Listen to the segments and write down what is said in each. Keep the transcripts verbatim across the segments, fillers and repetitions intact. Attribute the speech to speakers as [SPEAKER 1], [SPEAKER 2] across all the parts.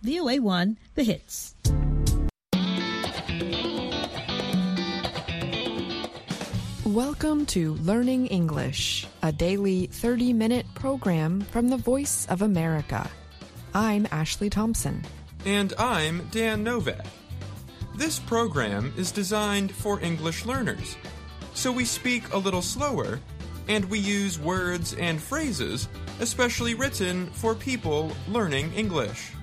[SPEAKER 1] V O A one, The Hits.
[SPEAKER 2] Welcome to Learning English, a daily thirty-minute program from the Voice of America. I'm Ashley Thompson.
[SPEAKER 3] And I'm Dan Novak. This program is designed for English learners, so we speak a little slower, and we use words and phrases especially written for people learning English.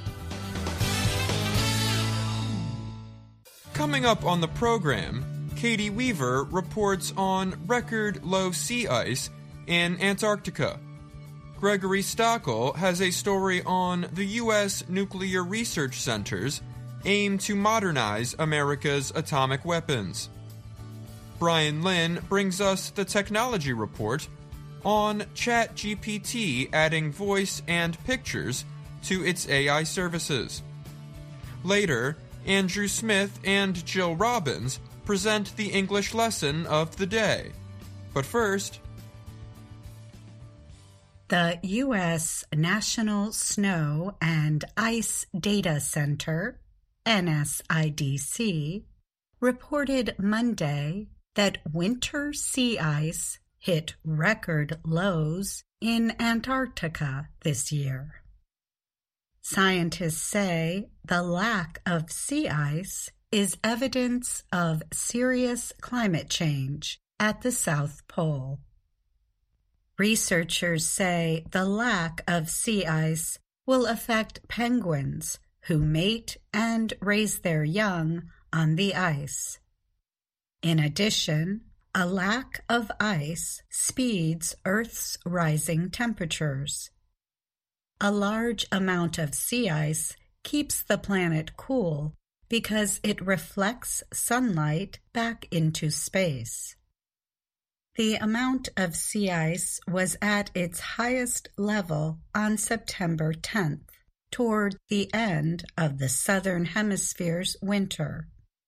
[SPEAKER 3] Coming up on the program, Katie Weaver reports on record low sea ice in Antarctica. Gregory Stachel has a story on the U S nuclear research centers aim to modernize America's atomic weapons. Brian Lynn brings us the technology report on ChatGPT adding voice and pictures to its A I services. Later, Andrew Smith and Jill Robbins present the English lesson of the day. But first,
[SPEAKER 4] the U S National Snow and Ice Data Center, N S I D C, reported Monday that winter sea ice hit record lows in Antarctica this year. Scientists say the lack of sea ice is evidence of serious climate change at the South Pole. Researchers say the lack of sea ice will affect penguins who mate and raise their young on the ice. In addition, a lack of ice speeds Earth's rising temperatures. A large amount of sea ice keeps the planet cool because it reflects sunlight back into space. The amount of sea ice was at its highest level on September tenth, toward the end of the Southern Hemisphere's winter.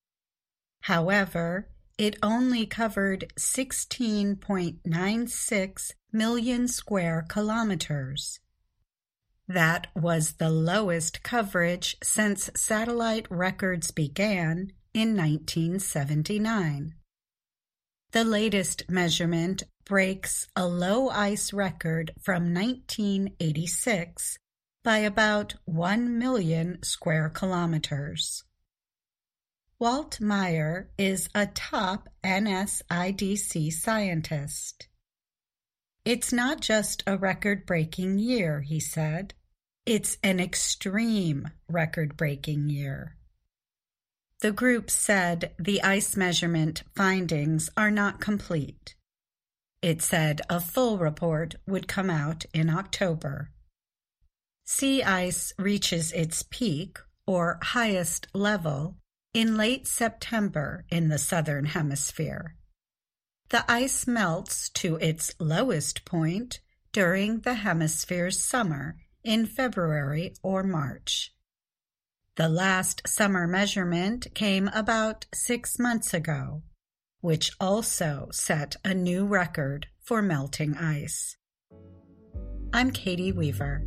[SPEAKER 4] However, it only covered sixteen point nine six million square kilometers. That was the lowest coverage since satellite records began in nineteen seventy-nine. The latest measurement breaks a low ice record from nineteen eighty-six by about one million square kilometers. Walt Meyer is a top N S I D C scientist. It's not just a record-breaking year, he said. It's an extreme record-breaking year. The group said the ice measurement findings are not complete. It said a full report would come out in October. Sea ice reaches its peak, or highest level, in late September in the Southern Hemisphere. The ice melts to its lowest point during the hemisphere's summer in February or March. The last summer measurement came about six months ago, which also set a new record for melting ice. I'm Katie Weaver.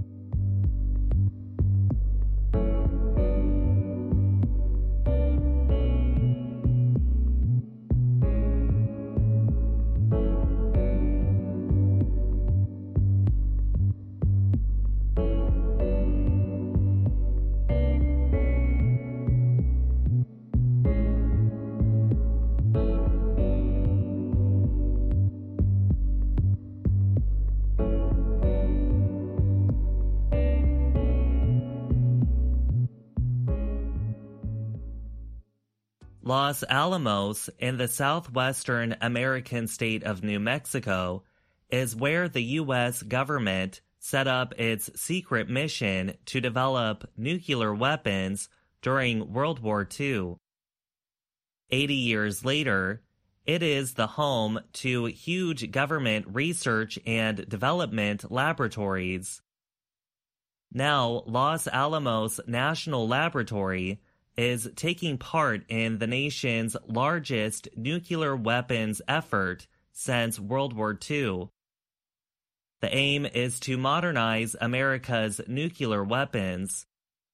[SPEAKER 5] Los Alamos in the southwestern American state of New Mexico is where the U S government set up its secret mission to develop nuclear weapons during World War Two. Eighty years later, it is the home to huge government research and development laboratories. Now, Los Alamos National Laboratory is taking part in the nation's largest nuclear weapons effort since World War Two. The aim is to modernize America's nuclear weapons.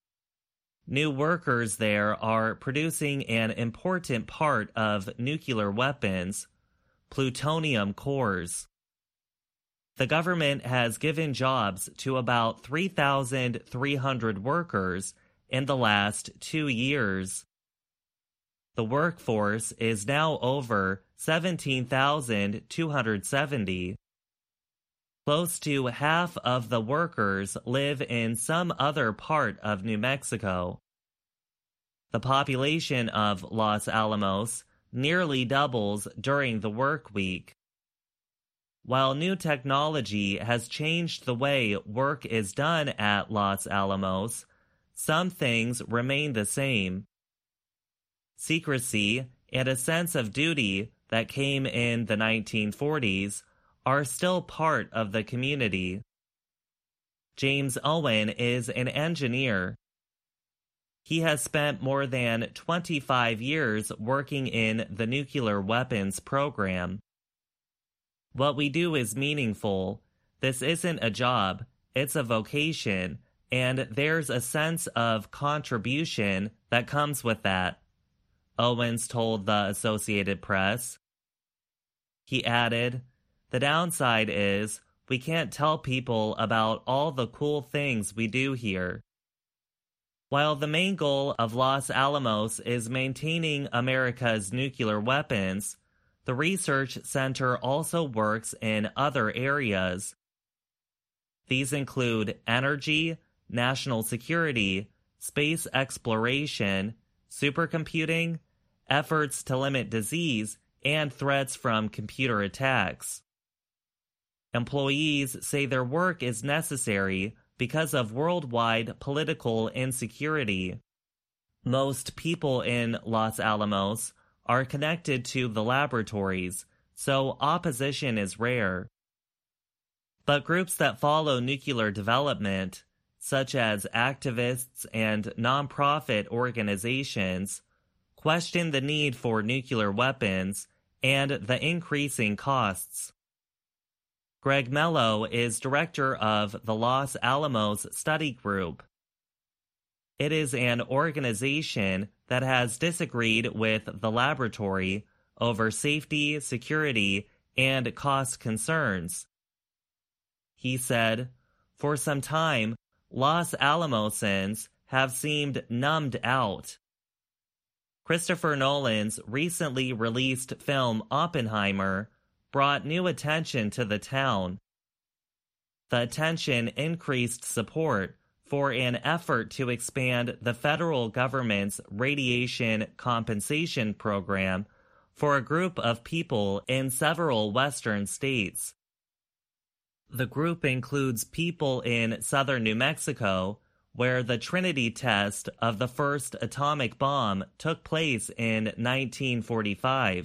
[SPEAKER 5] New workers there are producing an important part of nuclear weapons, plutonium cores. The government has given jobs to about three thousand three hundred workers in the last two years. The workforce is now over seventeen thousand two hundred seventy. Close to half of the workers live in some other part of New Mexico. The population of Los Alamos nearly doubles during the work week. While new technology has changed the way work is done at Los Alamos, some things remain the same. Secrecy and a sense of duty that came in the nineteen forties are still part of the community. James Owen is an engineer. He has spent more than twenty-five years working in the nuclear weapons program. What we do is meaningful. This isn't a job, it's a vocation, and there's a sense of contribution that comes with that, Owens told the Associated Press. He added, "The downside is we can't tell people about all the cool things we do here." While the main goal of Los Alamos is maintaining America's nuclear weapons, the research center also works in other areas. These include energy, national security, space exploration, supercomputing, efforts to limit disease, and threats from computer attacks. Employees say their work is necessary because of worldwide political insecurity. Most people in Los Alamos are connected to the laboratories, so opposition is rare. But groups that follow nuclear development, such as activists and nonprofit organizations, question the need for nuclear weapons and the increasing costs. Greg Mello is director of the Los Alamos Study Group. It is an organization that has disagreed with the laboratory over safety, security, and cost concerns. He said, "For some time, Los Alamosans have seemed numbed out." Christopher Nolan's recently released film Oppenheimer brought new attention to the town. The attention increased support for an effort to expand the federal government's radiation compensation program for a group of people in several western states. The group includes people in southern New Mexico, where the Trinity test of the first atomic bomb took place in nineteen forty-five.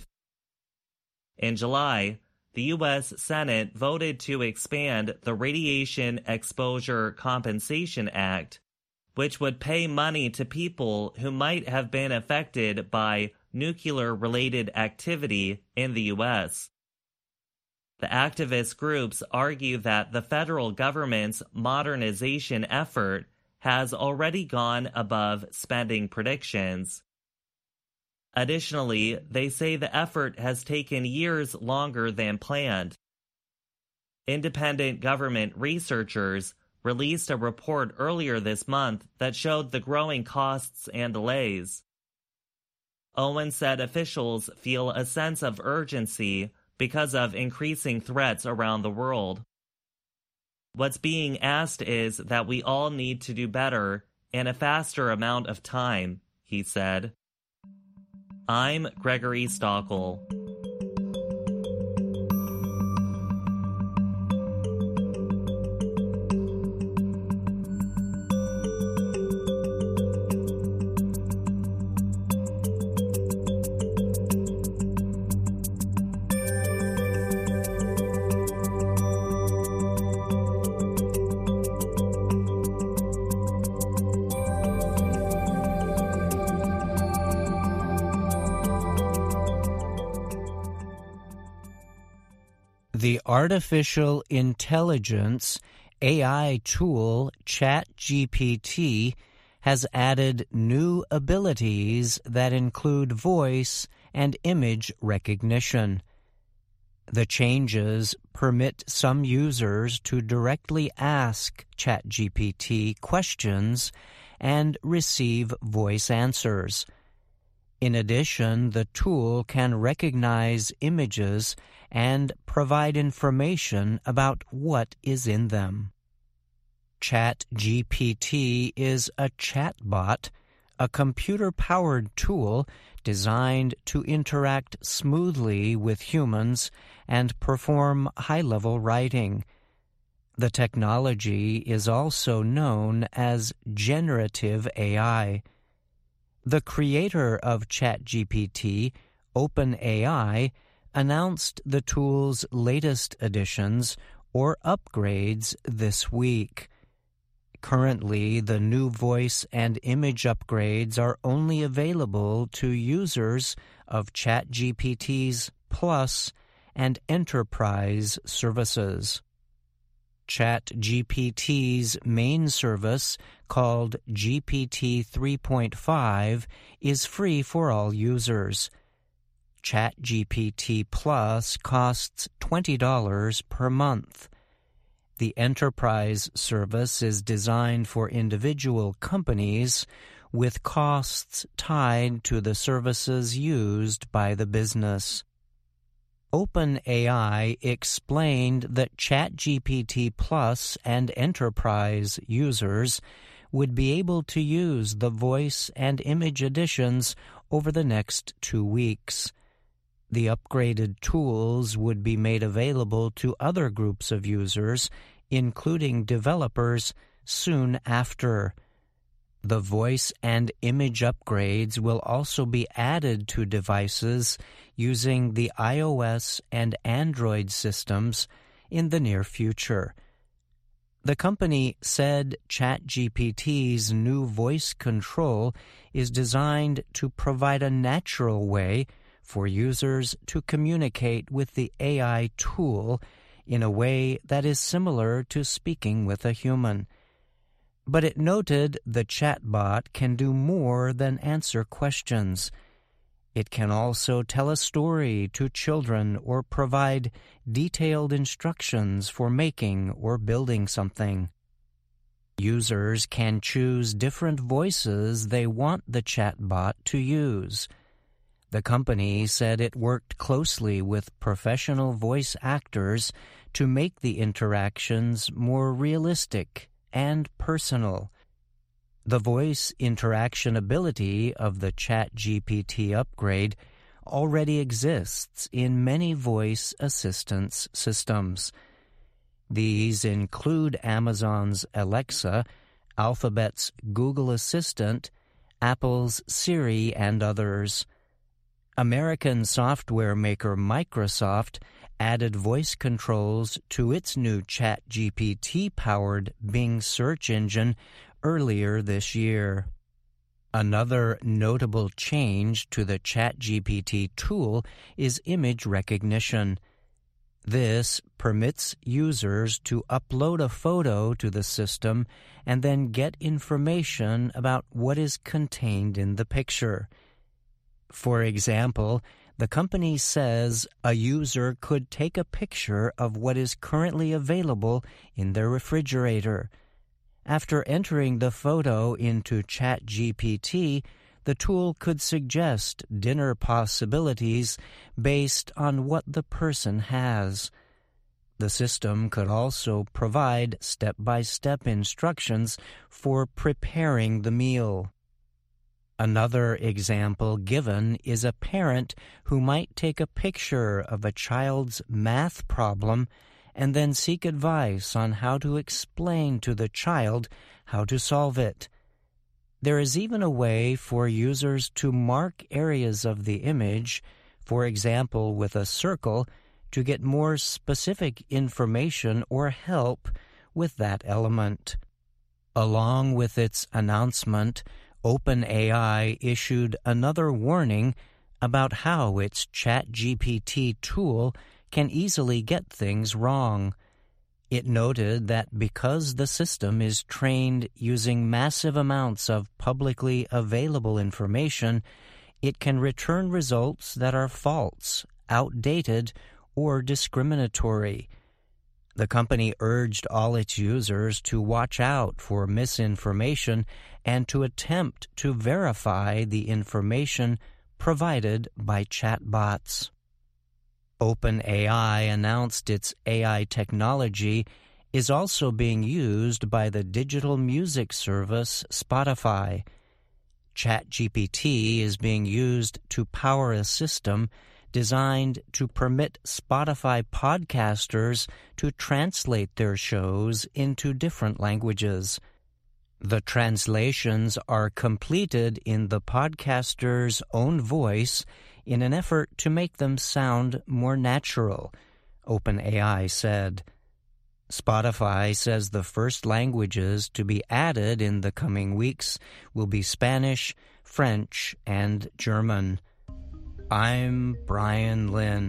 [SPEAKER 5] In July, the U S Senate voted to expand the Radiation Exposure Compensation Act, which would pay money to people who might have been affected by nuclear-related activity in the U S. The activist groups argue that the federal government's modernization effort has already gone above spending predictions. Additionally, they say the effort has taken years longer than planned. Independent government researchers released a report earlier this month that showed the growing costs and delays. Owen said officials feel a sense of urgency because of increasing threats around the world. What's being asked is that we all need to do better in a faster amount of time, he said. I'm Gregory Stockel.
[SPEAKER 6] The artificial intelligence A I tool ChatGPT has added new abilities that include voice and image recognition. The changes permit some users to directly ask ChatGPT questions and receive voice answers. In addition, the tool can recognize images and provide information about what is in them. ChatGPT is a chatbot, a computer-powered tool designed to interact smoothly with humans and perform high-level writing. The technology is also known as generative A I. The creator of ChatGPT, OpenAI, announced the tool's latest additions or upgrades this week. Currently, the new voice and image upgrades are only available to users of ChatGPT's Plus and Enterprise services. ChatGPT's main service, called G P T three point five, is free for all users. ChatGPT Plus costs twenty dollars per month. The Enterprise service is designed for individual companies, with costs tied to the services used by the business. OpenAI explained that ChatGPT Plus and Enterprise users would be able to use the voice and image additions over the next two weeks. The upgraded tools would be made available to other groups of users, including developers, soon after. The voice and image upgrades will also be added to devices using the iOS and Android systems in the near future. The company said ChatGPT's new voice control is designed to provide a natural way for users to communicate with the A I tool in a way that is similar to speaking with a human. But it noted the chatbot can do more than answer questions. It can also tell a story to children or provide detailed instructions for making or building something. Users can choose different voices they want the chatbot to use. The company said it worked closely with professional voice actors to make the interactions more realistic and personal. The voice interaction ability of the ChatGPT upgrade already exists in many voice assistance systems. These include Amazon's Alexa, Alphabet's Google Assistant, Apple's Siri, and others. American software maker Microsoft added voice controls to its new ChatGPT-powered Bing search engine earlier this year. Another notable change to the ChatGPT tool is image recognition. This permits users to upload a photo to the system and then get information about what is contained in the picture. For example, the company says a user could take a picture of what is currently available in their refrigerator. After entering the photo into ChatGPT, the tool could suggest dinner possibilities based on what the person has. The system could also provide step-by-step instructions for preparing the meal. Another example given is a parent who might take a picture of a child's math problem and then seek advice on how to explain to the child how to solve it. There is even a way for users to mark areas of the image, for example with a circle, to get more specific information or help with that element. Along with its announcement, OpenAI issued another warning about how its ChatGPT tool can easily get things wrong. It noted that because the system is trained using massive amounts of publicly available information, it can return results that are false, outdated, or discriminatory. The company urged all its users to watch out for misinformation and to attempt to verify the information provided by chatbots. OpenAI announced its A I technology is also being used by the digital music service Spotify. ChatGPT is being used to power a system designed to permit Spotify podcasters to translate their shows into different languages. The translations are completed in the podcaster's own voice in an effort to make them sound more natural, OpenAI said. Spotify says the first languages to be added in the coming weeks will be Spanish, French, and German. I'm Brian Lynn.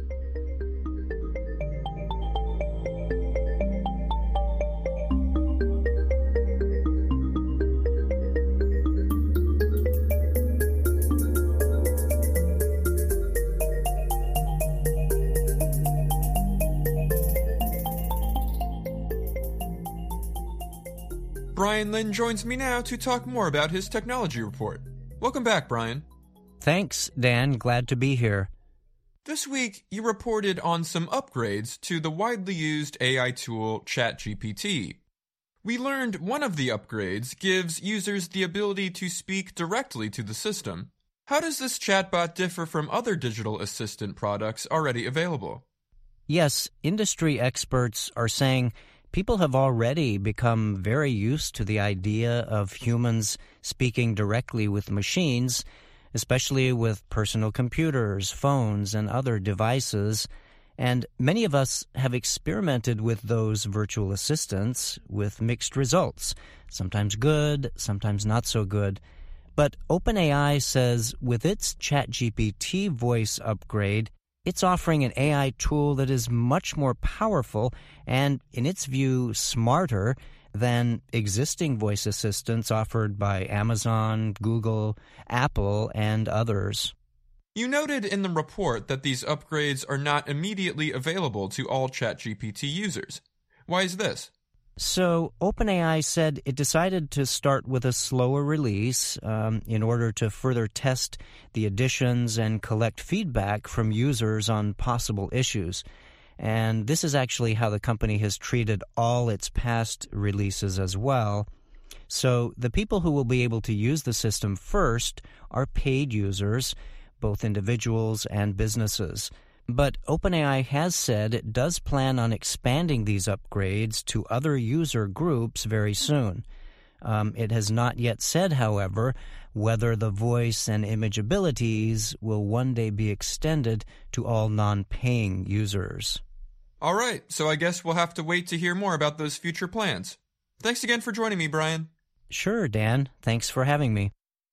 [SPEAKER 3] Brian Lynn joins me now to talk more about his technology report. Welcome back, Brian.
[SPEAKER 6] Thanks, Dan. Glad to be here.
[SPEAKER 3] This week, you reported on some upgrades to the widely used A I tool ChatGPT. We learned one of the upgrades gives users the ability to speak directly to the system. How does this chatbot differ from other digital assistant products already available?
[SPEAKER 6] Yes, industry experts are saying people have already become very used to the idea of humans speaking directly with machines, especially with personal computers, phones, and other devices. And many of us have experimented with those virtual assistants with mixed results, sometimes good, sometimes not so good. But OpenAI says with its ChatGPT voice upgrade, it's offering an A I tool that is much more powerful and, in its view, smarter than existing voice assistants offered by Amazon, Google, Apple, and others.
[SPEAKER 3] You noted in the report that these upgrades are not immediately available to all ChatGPT users. Why is this?
[SPEAKER 6] So OpenAI said it decided to start with a slower release um, in order to further test the additions and collect feedback from users on possible issues. And this is actually how the company has treated all its past releases as well. So the people who will be able to use the system first are paid users, both individuals and businesses. But OpenAI has said it does plan on expanding these upgrades to other user groups very soon. Um, it has not yet said, however, whether the voice and image abilities will one day be extended to all non-paying users.
[SPEAKER 3] All right, so I guess we'll have to wait to hear more about those future plans. Thanks again for joining me, Brian.
[SPEAKER 6] Sure, Dan. Thanks for having me.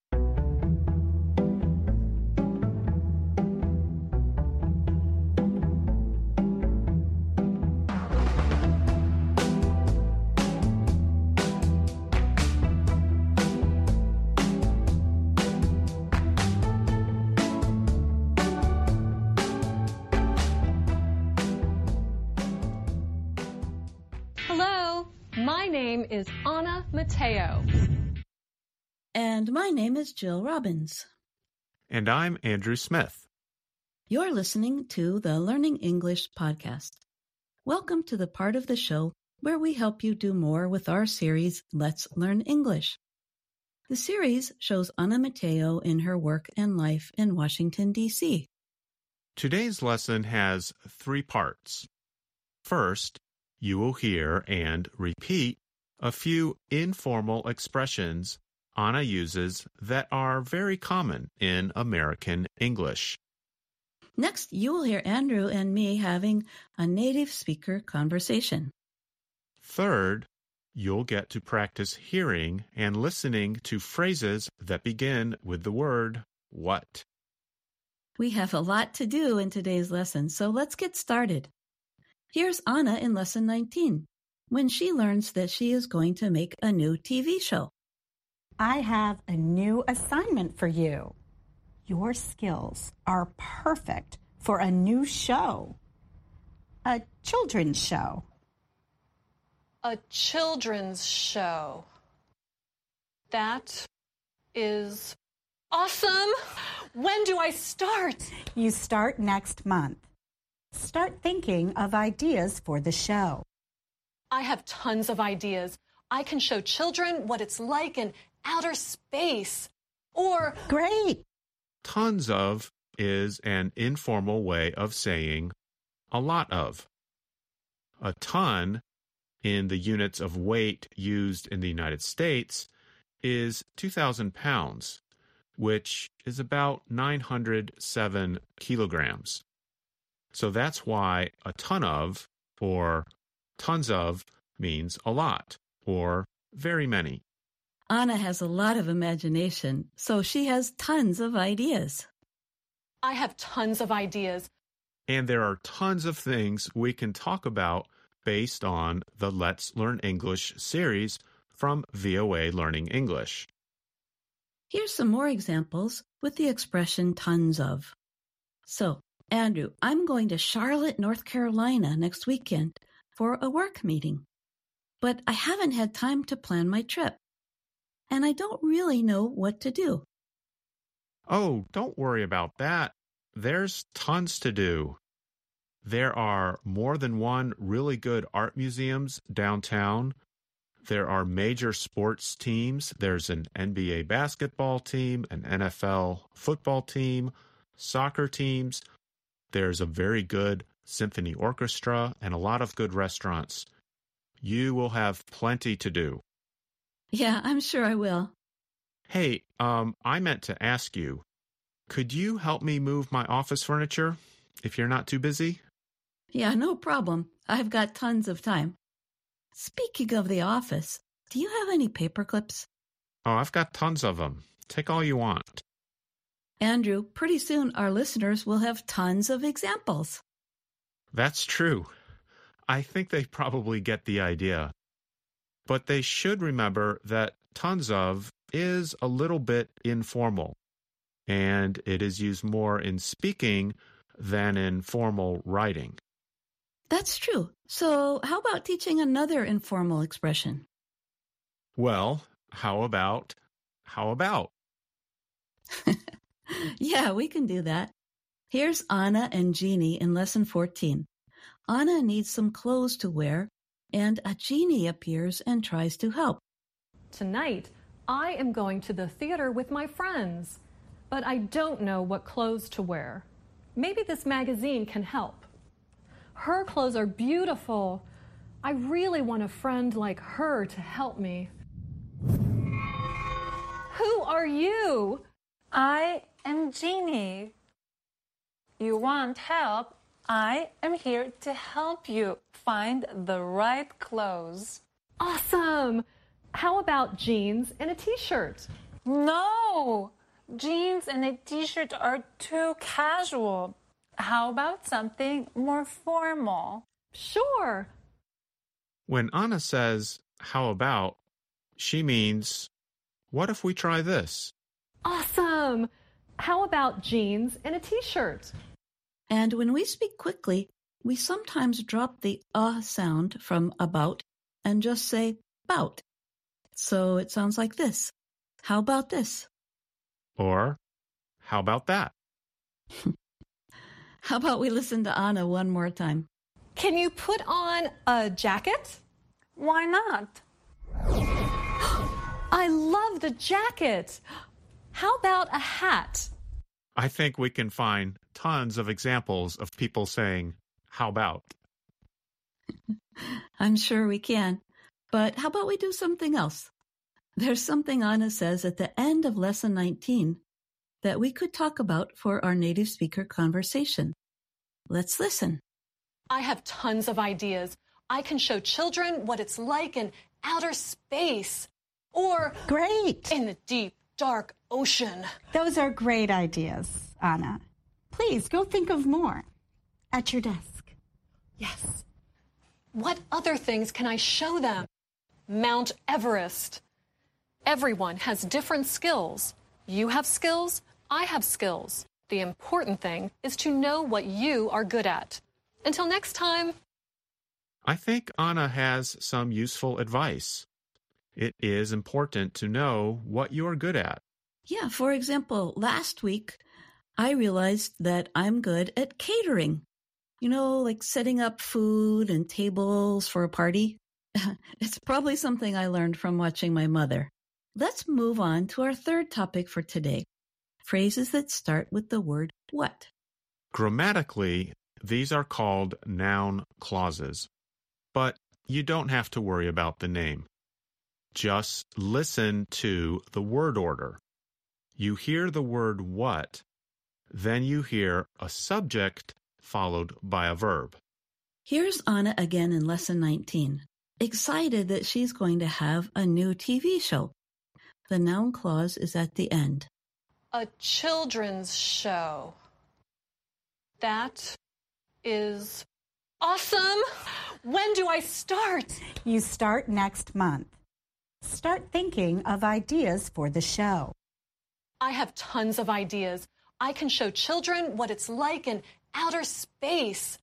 [SPEAKER 7] Hello, my name is Anna Mateo.
[SPEAKER 1] And my name is Jill Robbins.
[SPEAKER 8] And I'm Andrew Smith.
[SPEAKER 1] You're listening to the Learning English podcast. Welcome to the part of the show where we help you do more with our series, Let's Learn English. The series shows Anna Mateo in her work and life in Washington, D C.
[SPEAKER 8] Today's lesson has three parts. First, you will hear and repeat a few informal expressions Anna uses that are very common in American English.
[SPEAKER 1] Next, you will hear Andrew and me having a native speaker conversation.
[SPEAKER 8] Third, you'll get to practice hearing and listening to phrases that begin with the word what.
[SPEAKER 1] We have a lot to do in today's lesson, so let's get started. Here's Anna in Lesson nineteen, when she learns that she is going to make a new T V show.
[SPEAKER 4] I have a new assignment for you. Your skills are perfect for a new show. A children's show.
[SPEAKER 7] A children's show. That is awesome. When do I start?
[SPEAKER 4] You start next month. Start thinking of ideas for the show.
[SPEAKER 7] I have tons of ideas. I can show children what it's like in outer space. Or...
[SPEAKER 4] Great!
[SPEAKER 8] Tons of is an informal way of saying a lot of. A ton, in the units of weight used in the United States, is two thousand pounds, which is about nine hundred seven kilograms. So that's why a ton of, or tons of, means a lot, or very many.
[SPEAKER 1] Anna has a lot of imagination, so she has tons of ideas.
[SPEAKER 7] I have tons of ideas.
[SPEAKER 8] And there are tons of things we can talk about based on the Let's Learn English series from V O A Learning English.
[SPEAKER 1] Here's some more examples with the expression tons of. So, Andrew, I'm going to Charlotte, North Carolina next weekend for a work meeting. But I haven't had time to plan my trip. And I don't really know what to do.
[SPEAKER 8] Oh, don't worry about that. There's tons to do. There are more than one really good art museums downtown. There are major sports teams. There's an N B A basketball team, an N F L football team, soccer teams. There's a very good symphony orchestra and a lot of good restaurants. You will have plenty to do.
[SPEAKER 1] Yeah, I'm sure I will.
[SPEAKER 8] Hey, um, I meant to ask you, could you help me move my office furniture if you're not too busy?
[SPEAKER 1] Yeah, no problem. I've got tons of time. Speaking of the office, do you have any paper clips?
[SPEAKER 8] Oh, I've got tons of them. Take all you want.
[SPEAKER 1] Andrew, pretty soon our listeners will have tons of examples.
[SPEAKER 8] That's true. I think they probably get the idea. But they should remember that tons of is a little bit informal, and it is used more in speaking than in formal writing.
[SPEAKER 1] That's true. So how about teaching another informal expression?
[SPEAKER 8] Well, how about, how about?
[SPEAKER 1] Yeah, we can do that. Here's Anna and Jeannie in Lesson fourteen. Anna needs some clothes to wear, and a genie appears and tries to help.
[SPEAKER 7] Tonight, I am going to the theater with my friends, but I don't know what clothes to wear. Maybe this magazine can help. Her clothes are beautiful. I really want a friend like her to help me. Who are you?
[SPEAKER 9] I am Jeannie. You want help? I am here to help you find the right clothes.
[SPEAKER 7] Awesome! How about jeans and a t-shirt?
[SPEAKER 9] No! Jeans and a t-shirt are too casual. How about something more formal?
[SPEAKER 7] Sure.
[SPEAKER 8] When Anna says, how about, she means, what if we try this?
[SPEAKER 7] Awesome! How about jeans and a t-shirt?
[SPEAKER 1] And when we speak quickly, we sometimes drop the uh sound from about and just say bout. So it sounds like this. How about this?
[SPEAKER 8] Or, how about that?
[SPEAKER 1] How about we listen to Anna one more time?
[SPEAKER 7] Can you put on a jacket?
[SPEAKER 9] Why not?
[SPEAKER 7] I love the jacket. How about a hat?
[SPEAKER 8] I think we can find tons of examples of people saying, how about?
[SPEAKER 1] I'm sure we can. But how about we do something else? There's something Anna says at the end of Lesson nineteen that we could talk about for our native speaker conversation. Let's listen.
[SPEAKER 7] I have tons of ideas. I can show children what it's like in outer space. Or
[SPEAKER 4] Great!
[SPEAKER 7] in the deep, dark ocean.
[SPEAKER 4] Those are great ideas, Anna. Please go think of more at your desk.
[SPEAKER 7] Yes. What other things can I show them? Mount Everest. Everyone has different skills. You have skills, I have skills. The important thing is to know what you are good at. Until next time.
[SPEAKER 8] I think Anna has some useful advice. It is important to know what you're good at.
[SPEAKER 1] Yeah, for example, last week, I realized that I'm good at catering. You know, like setting up food and tables for a party. It's probably something I learned from watching my mother. Let's move on to our third topic for today. Phrases that start with the word what.
[SPEAKER 8] Grammatically, these are called noun clauses. But you don't have to worry about the name. Just listen to the word order. You hear the word what, then you hear a subject followed by a verb.
[SPEAKER 1] Here's Anna again in Lesson nineteen, excited that she's going to have a new T V show. The noun clause is at the end.
[SPEAKER 7] A children's show. That is awesome. When do I start?
[SPEAKER 4] You start next month. Start thinking of ideas for the show.
[SPEAKER 7] I have tons of ideas. I can show children what it's like in outer space.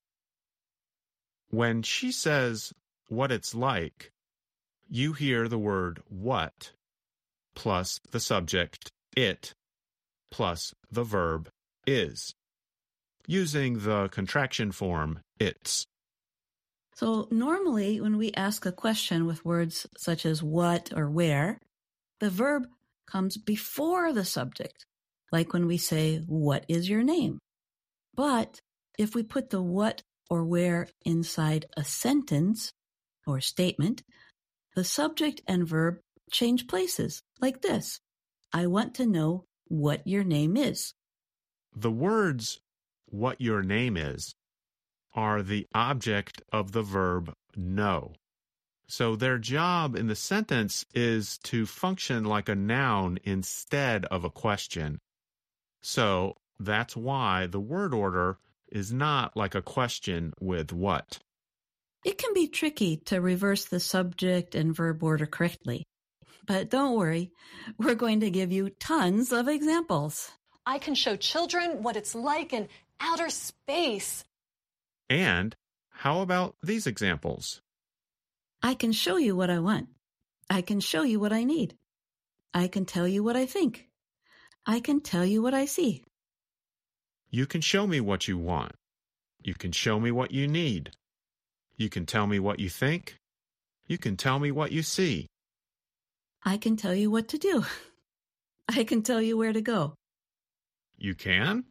[SPEAKER 8] When she says what it's like, you hear the word what plus the subject it plus the verb is, using the contraction form it's.
[SPEAKER 1] So normally when we ask a question with words such as what or where, the verb comes before the subject, like when we say, what is your name? But if we put the what or where inside a sentence or statement, the subject and verb change places, like this. I want to know what your name is.
[SPEAKER 8] The words, what your name is, are the object of the verb know. So their job in the sentence is to function like a noun instead of a question. So that's why the word order is not like a question with what.
[SPEAKER 1] It can be tricky to reverse the subject and verb order correctly. But don't worry, we're going to give you tons of examples.
[SPEAKER 7] I can show children what it's like in outer space.
[SPEAKER 8] And how about these examples?
[SPEAKER 1] I can show you what I want. I can show you what I need. I can tell you what I think. I can tell you what I see.
[SPEAKER 8] You can show me what you want. You can show me what you need. You can tell me what you think. You can tell me what you see.
[SPEAKER 1] I can tell you what to do. I can tell you where to go.
[SPEAKER 8] You can?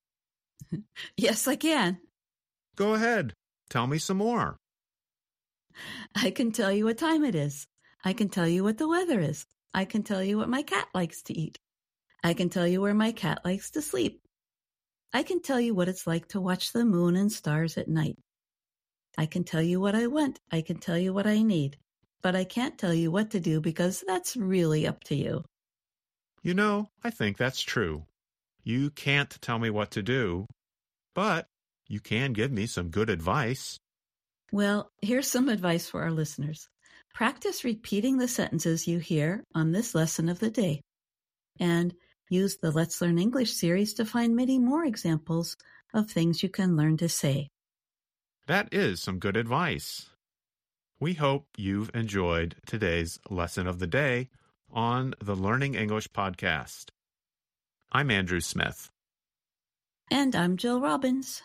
[SPEAKER 1] Yes, I can.
[SPEAKER 8] Go ahead. Tell me some more.
[SPEAKER 1] I can tell you what time it is. I can tell you what the weather is. I can tell you what my cat likes to eat. I can tell you where my cat likes to sleep. I can tell you what it's like to watch the moon and stars at night. I can tell you what I want. I can tell you what I need. But I can't tell you what to do because that's really up to you.
[SPEAKER 8] You know, I think that's true. You can't tell me what to do, but you can give me some good advice.
[SPEAKER 1] Well, here's some advice for our listeners. Practice repeating the sentences you hear on this lesson of the day. And use the Let's Learn English series to find many more examples of things you can learn to say.
[SPEAKER 8] That is some good advice. We hope you've enjoyed today's lesson of the day on the Learning English podcast. I'm Andrew Smith.
[SPEAKER 1] And I'm Jill Robbins.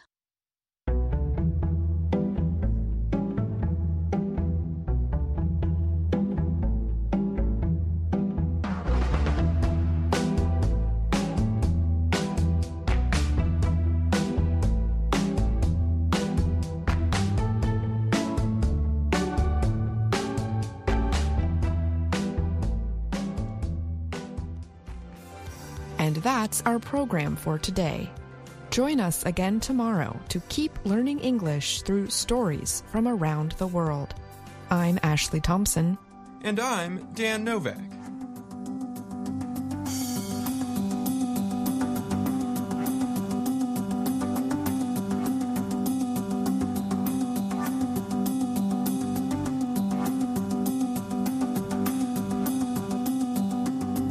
[SPEAKER 2] And that's our program for today. Join us again tomorrow to keep learning English through stories from around the world. I'm Ashley Thompson.
[SPEAKER 3] And I'm Dan Novak.